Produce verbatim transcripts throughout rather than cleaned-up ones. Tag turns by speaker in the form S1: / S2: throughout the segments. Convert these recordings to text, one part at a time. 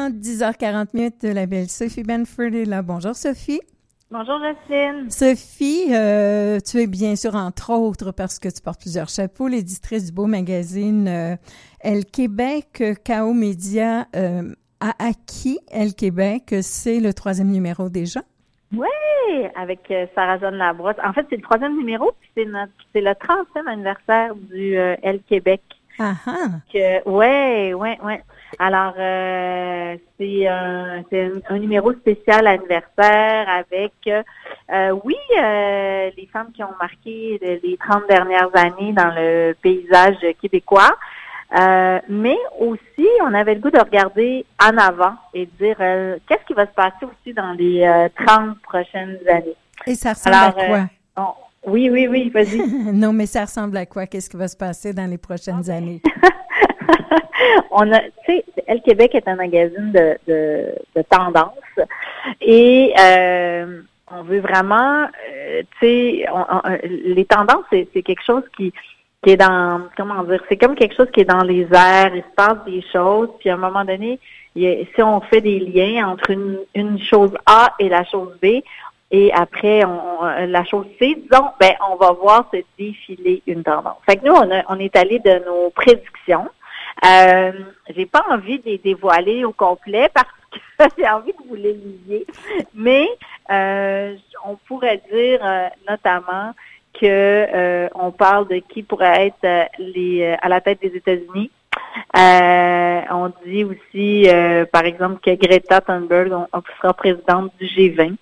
S1: matin, dix heures quarante minutes, la belle Sophie Benford est là. Bonjour Sophie.
S2: Bonjour Jocelyne.
S1: Sophie, euh, tu es bien sûr, entre autres, parce que tu portes plusieurs chapeaux, l'éditrice du beau magazine euh, Elle Québec, K O Média euh, a acquis Elle Québec. C'est le troisième numéro déjà.
S2: Oui, avec euh, Sarah-Jeanne Labrosse. En fait, c'est le troisième numéro, puis c'est notre, c'est le trentième anniversaire du euh, Elle Québec.
S1: Ah ah.
S2: Que, ouais, ouais, ouais. Alors, euh, c'est un, c'est un, un numéro spécial anniversaire avec, euh, oui, euh, les femmes qui ont marqué les trente dernières années dans le paysage québécois. Euh, mais aussi, on avait le goût de regarder en avant et de dire euh, qu'est-ce qui va se passer aussi dans les euh, trente prochaines années.
S1: Et ça ressemble
S2: Alors,
S1: à quoi?
S2: Euh, on, oui, oui, oui, vas-y.
S1: Non, mais ça ressemble à quoi? Qu'est-ce qui va se passer dans les prochaines okay. années?
S2: On a, tu sais, Elle Québec est un magazine de, de, de tendance et euh, on veut vraiment, euh, tu sais, les tendances, c'est, c'est quelque chose qui qui est dans, comment dire, c'est comme quelque chose qui est dans les airs, il se passe des choses, puis à un moment donné, il y a, si on fait des liens entre une, une chose A et la chose B, et après on, la chose C, disons, ben on va voir se défiler une tendance. Fait que nous, on, a, on est allé de nos prédictions. Euh, j'ai pas envie de les dévoiler au complet parce que j'ai envie que vous les lisiez, mais euh, on pourrait dire euh, notamment que euh, on parle de qui pourrait être euh, les euh, à la tête des États-Unis. Euh, on dit aussi, euh, par exemple, que Greta Thunberg on, on sera présidente du G vingt.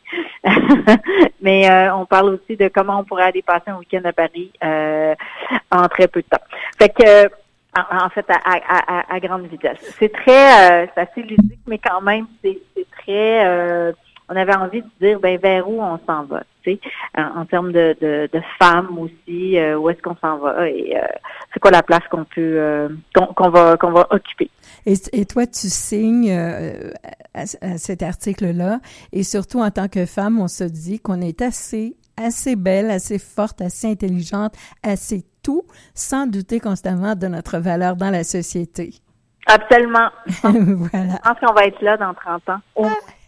S2: Mais euh, on parle aussi de comment on pourrait aller passer un week-end à Paris euh, en très peu de temps. Fait que en, en fait, à, à, à, à grande vitesse. C'est très, euh, c'est assez ludique, mais quand même, c'est, c'est très. Euh, on avait envie de dire, ben vers où on s'en va, tu sais, en, en termes de, de, de femmes aussi, euh, où est-ce qu'on s'en va et euh, c'est quoi la place qu'on peut, euh, qu'on, qu'on va, qu'on va occuper.
S1: Et, et toi, tu signes euh, à, à cet article-là, et surtout en tant que femme, on se dit qu'on est assez, assez belle, assez forte, assez intelligente, assez tout, sans douter constamment de notre valeur dans la société.
S2: Absolument.
S1: Voilà.
S2: Je pense qu'on va être là dans trente ans. Oh.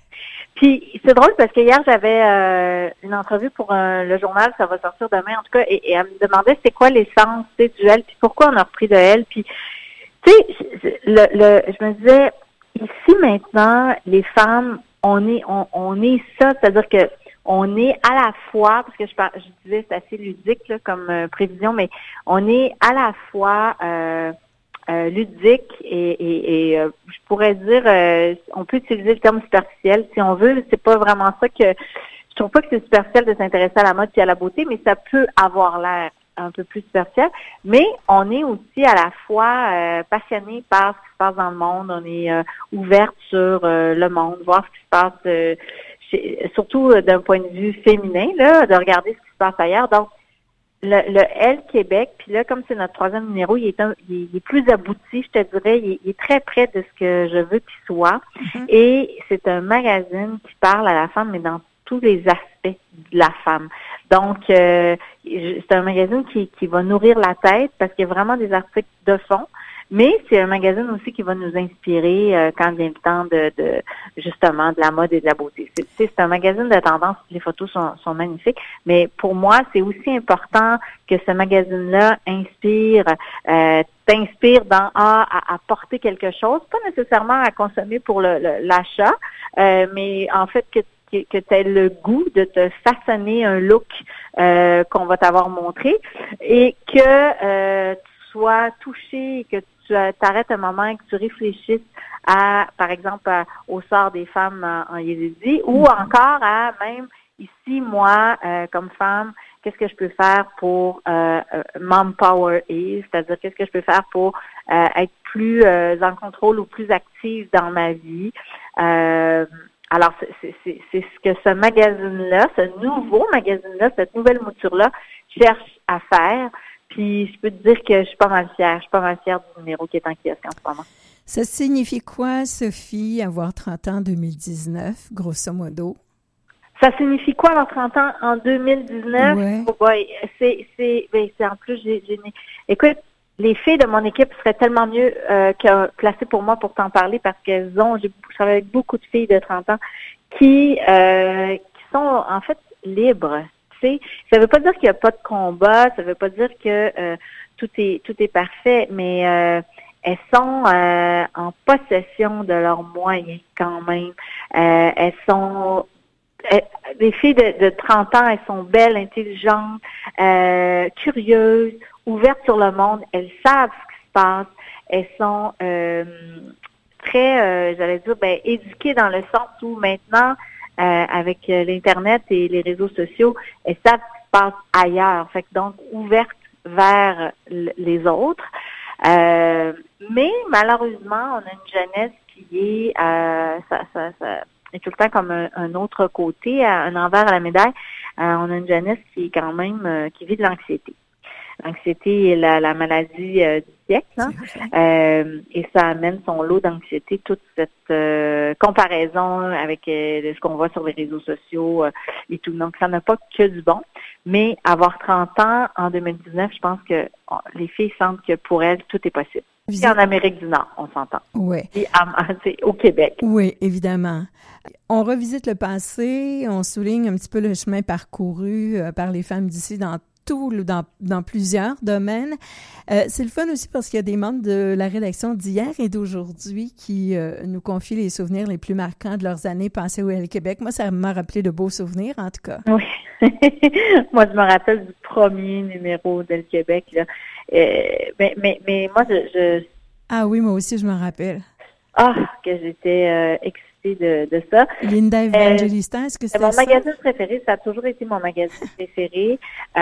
S2: Puis c'est drôle parce que hier j'avais euh, une entrevue pour euh, le journal, ça va sortir demain en tout cas, et, et elle me demandait c'est quoi l'essence du elle, puis pourquoi on a repris de elle, puis tu sais, le, le, je me disais ici maintenant les femmes, on est on, on est ça, c'est-à-dire que on est à la fois, parce que je, par, je disais c'est assez ludique là, comme euh, prévision, mais on est à la fois euh, Euh, ludique et, et, et euh, je pourrais dire, euh, on peut utiliser le terme superficiel si on veut. C'est pas vraiment ça que je trouve pas que c'est superficiel de s'intéresser à la mode et à la beauté, mais ça peut avoir l'air un peu plus superficiel. Mais on est aussi à la fois euh, passionné par ce qui se passe dans le monde. On est euh, ouverte sur euh, le monde, voir ce qui se passe, euh, chez, surtout euh, d'un point de vue féminin, là, de regarder ce qui se passe ailleurs. Donc Le, le Elle Québec, puis là, comme c'est notre troisième numéro, il est, un, il, est, il est plus abouti, je te dirais, il est, il est très près de ce que je veux qu'il soit. Mm-hmm. Et c'est un magazine qui parle à la femme, mais dans tous les aspects de la femme. Donc, euh, c'est un magazine qui, qui va nourrir la tête parce qu'il y a vraiment des articles de fond. Mais c'est un magazine aussi qui va nous inspirer euh, quand vient le temps de, de justement de la mode et de la beauté. C'est, c'est un magazine de tendance, les photos sont, sont magnifiques, mais pour moi, c'est aussi important que ce magazine-là inspire, euh, t'inspire dans A à, à porter quelque chose, pas nécessairement à consommer pour le, le, l'achat, euh, mais en fait que que, que tu aies le goût de te façonner un look euh, qu'on va t'avoir montré et que euh, tu sois touché et que tu t'arrêtes un moment et que tu réfléchisses à, par exemple, à, au sort des femmes en, en Yézidi ou encore à même ici, moi, euh, comme femme, qu'est-ce que je peux faire pour euh, euh, Mom Power Is, c'est-à-dire qu'est-ce que je peux faire pour euh, être plus euh, en contrôle ou plus active dans ma vie. Euh, alors, c'est, c'est, c'est ce que ce magazine-là, ce nouveau magazine-là, cette nouvelle mouture-là cherche à faire. Puis, je peux te dire que je suis pas mal fière. Je suis pas mal fière du numéro qui est en kiosque en ce moment.
S1: Ça signifie quoi, Sophie, avoir trente ans en deux mille dix-neuf, grosso modo?
S2: Ça signifie quoi avoir trente ans en deux mille dix-neuf?
S1: Ouais.
S2: Oh boy, c'est, c'est, ben, c'est en plus, j'ai, j'ai, écoute, les filles de mon équipe seraient tellement mieux euh, que placées pour moi pour t'en parler parce qu'elles ont, j'ai, je travaille avec beaucoup de filles de trente ans qui, euh, qui sont en fait libres. Tu sais, ça veut pas dire qu'il n'y a pas de combat, ça veut pas dire que euh, tout est tout est parfait, mais euh, elles sont euh, en possession de leurs moyens quand même. Euh, elles sont elles, les filles de, de trente ans, elles sont belles, intelligentes, euh, curieuses, ouvertes sur le monde. Elles savent ce qui se passe. Elles sont euh, très, euh, j'allais dire, ben, éduquées dans le sens où maintenant, euh, avec l'Internet et les réseaux sociaux, elles savent ce qui se passe ailleurs. Fait que donc, ouvertes vers les autres. Euh, mais malheureusement, on a une jeunesse qui est, euh, ça, ça, ça est tout le temps comme un, un autre côté, un envers à la médaille. Euh, on a une jeunesse qui est quand même, euh, qui vit de l'anxiété. L'anxiété est la, la maladie euh, du siècle, hein? euh, et ça amène son lot d'anxiété, toute cette euh, comparaison avec euh, ce qu'on voit sur les réseaux sociaux euh, et tout. Donc, ça n'a pas que du bon. Mais avoir trente ans en deux mille dix-neuf, je pense que oh, les filles sentent que pour elles, tout est possible. Et en Amérique du Nord, on s'entend.
S1: Oui.
S2: Et au Québec.
S1: Oui, évidemment. On revisite le passé, on souligne un petit peu le chemin parcouru euh, par les femmes d'ici dans tout, dans, dans plusieurs domaines. Euh, c'est le fun aussi parce qu'il y a des membres de la rédaction d'hier et d'aujourd'hui qui euh, nous confient les souvenirs les plus marquants de leurs années passées au Québec. Moi, ça m'a rappelé de beaux souvenirs, en tout cas.
S2: Oui. Moi, je me rappelle du premier numéro de Québec, là. Euh, mais, mais, mais moi, je, je...
S1: Ah oui, moi aussi, je me rappelle.
S2: Ah, que j'étais euh, excitée de, de ça.
S1: Linda Evangelista, euh, est-ce que c'était
S2: mon
S1: ça?
S2: Mon magazine préféré, ça a toujours été mon magazine préféré.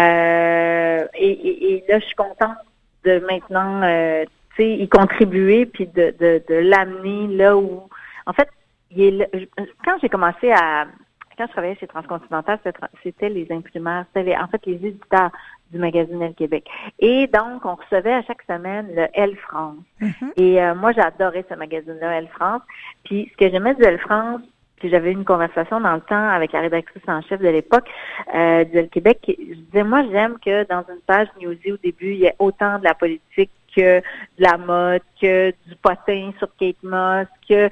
S2: Euh, et, et, et là, je suis contente de maintenant, euh, tu sais, y contribuer puis de, de, de l'amener là où... En fait, il est là, quand j'ai commencé à... Quand je travaillais chez Transcontinental, c'était les imprimeurs, c'était les, en fait les éditeurs du magazine Elle Québec. Et donc, on recevait à chaque semaine le Elle France. Mm-hmm. Et euh, moi, j'adorais ce magazine-là, Elle France. Puis, ce que j'aimais du Elle France, puis j'avais eu une conversation dans le temps avec la rédactrice en chef de l'époque euh, du Elle Québec. Je disais, moi, j'aime que dans une page newsy au début, il y ait autant de la politique que de la mode, que du potin sur Kate Moss, que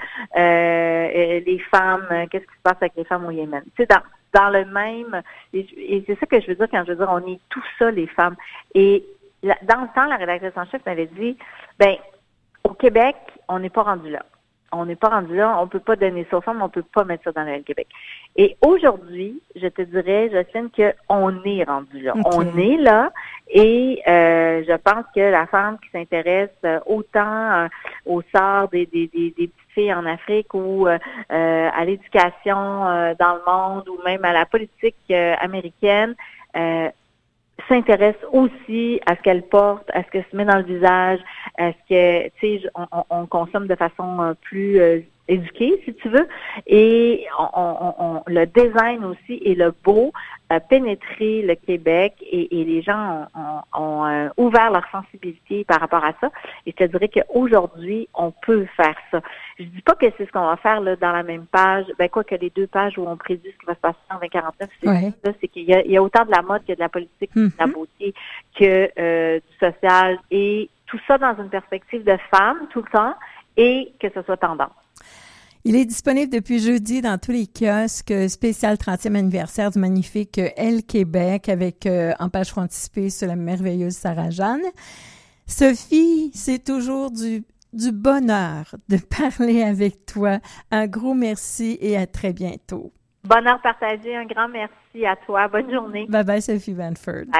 S2: euh, les femmes, qu'est-ce qui se passe avec les femmes au Yémen. Tu sais, dans, dans le même, et, et c'est ça que je veux dire quand je veux dire, on est tout ça, les femmes. Et la, dans le temps, la rédactrice en chef m'avait dit, ben, au Québec, on n'est pas rendu là. On n'est pas rendu là, on peut pas donner ça aux femmes, on peut pas mettre ça dans le Québec. Et aujourd'hui, je te dirais, Jocelyne, qu'on est rendu là. Okay. On est là et euh, je pense que la femme qui s'intéresse autant euh, au sort des, des, des, des petites filles en Afrique ou euh, à l'éducation euh, dans le monde ou même à la politique euh, américaine, euh, s'intéresse aussi à ce qu'elle porte, à ce qu'elle se met dans le visage, à ce que, tu sais, on, on, on consomme de façon euh, plus euh, éduquée, si tu veux, et on, on, on, le design aussi et le beau a pénétré le Québec et, et les gens ont, ont, ont euh, ouvert leur sensibilité par rapport à ça. Et je te dirais qu'aujourd'hui, on peut faire ça. Je dis pas que c'est ce qu'on va faire là dans la même page, ben quoi que les deux pages où on prédit ce qui va se passer en vingt quarante-neuf, c'est
S1: ouais.
S2: ça, c'est qu'il y a, il y a autant de la mode que de la politique, mm-hmm. de la beauté, que euh, du social, et tout ça dans une perspective de femme tout le temps, et que ce soit tendance.
S1: Il est disponible depuis jeudi dans tous les kiosques, spécial trentième anniversaire du magnifique Elle Québec avec euh, en page frontispée sur la merveilleuse Sarah-Jeanne. Sophie, c'est toujours du, du bonheur de parler avec toi. Un gros merci et à très bientôt.
S2: Bonheur partagé, un grand merci à toi. Bonne journée.
S1: Bye bye Sophie Banford. Bye.